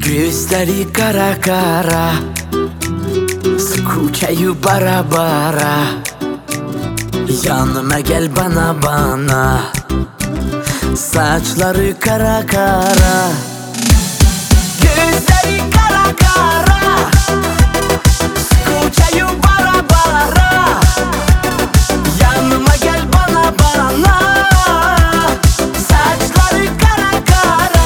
Gözleri kara kara, skучаю bara bara. Yanıma gel bana bana, saçları kara kara. Gözleri kara kara, skучаю bara bara. Yanıma gel bana bana, saçları kara kara.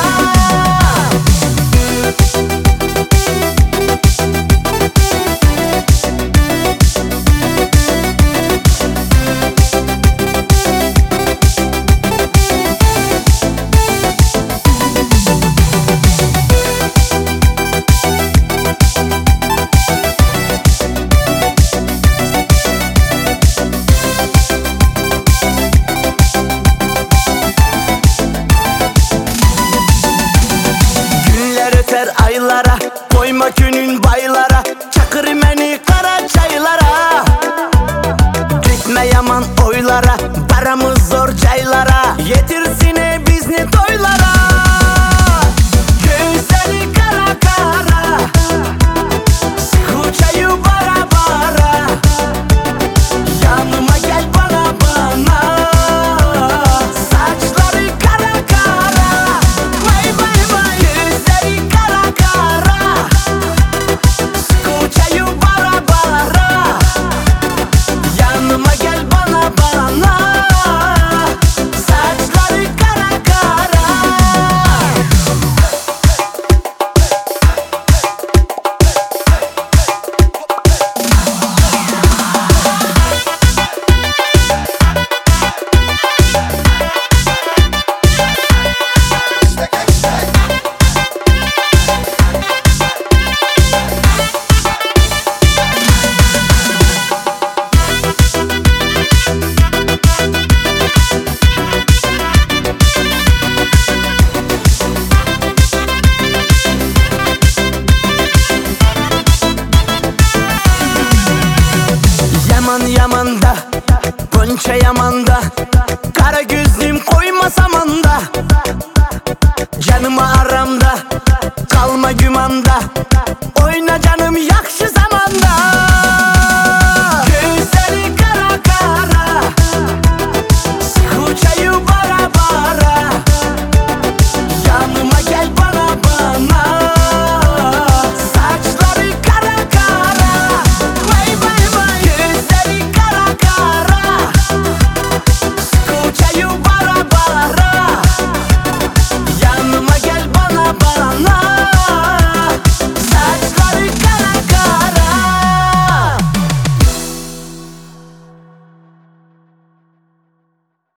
Aylara, koyma günün baylara, çakır beni kara çaylara. Gitme yaman oylara, paramız zor caylara, yetirsine bizni toylara. Gözleri kara kara, skучаю bara bara. Yanıma gel bana bana, saçları kara kara. Vay vay vay, gözleri kara kara, skучаю bara bara. Yanıma gel bana bana, saçları kara kara. Yaman yamanda, ponça yamanda, kara gözlüm koyma samanda. Canıma